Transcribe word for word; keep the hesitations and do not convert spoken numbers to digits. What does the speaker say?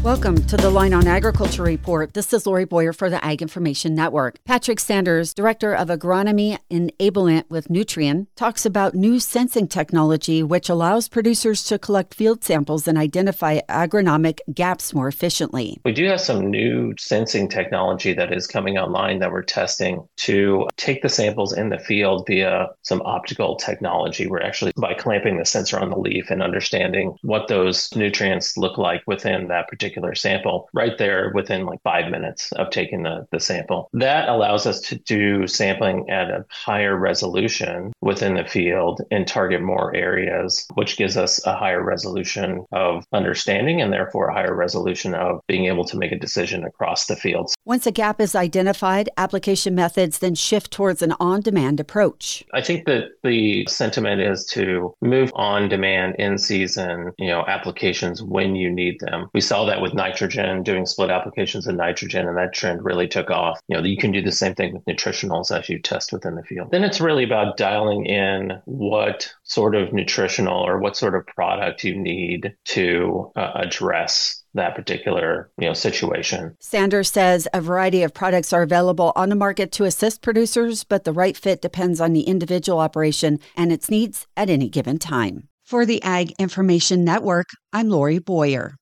Welcome to the Line on Agriculture Report. This is Lori Boyer for the Ag Information Network. Patrick Sanders, Director of Agronomy Enablement with Nutrien, talks about new sensing technology which allows producers to collect field samples and identify agronomic gaps more efficiently. We do have some new sensing technology that is coming online that we're testing to take the samples in the field via some optical technology. We're actually, by clamping the sensor on the leaf and understanding what those nutrients look like within that particular sample right there within like five minutes of taking the, the sample. That allows us to do sampling at a higher resolution within the field and target more areas, which gives us a higher resolution of understanding and therefore a higher resolution of being able to make a decision across the fields. Once a gap is identified, application methods then shift towards an on-demand approach. I think that the sentiment is to move on-demand, in-season, you know, applications when you need them. We saw that with nitrogen, doing split applications of nitrogen, and that trend really took off. You know, you can do the same thing with nutritionals as you test within the field. Then it's really about dialing in what sort of nutritional or what sort of product you need to uh, address that particular, you know, situation. Sanders says a variety of products are available on the market to assist producers, but the right fit depends on the individual operation and its needs at any given time. For the Ag Information Network, I'm Lori Boyer.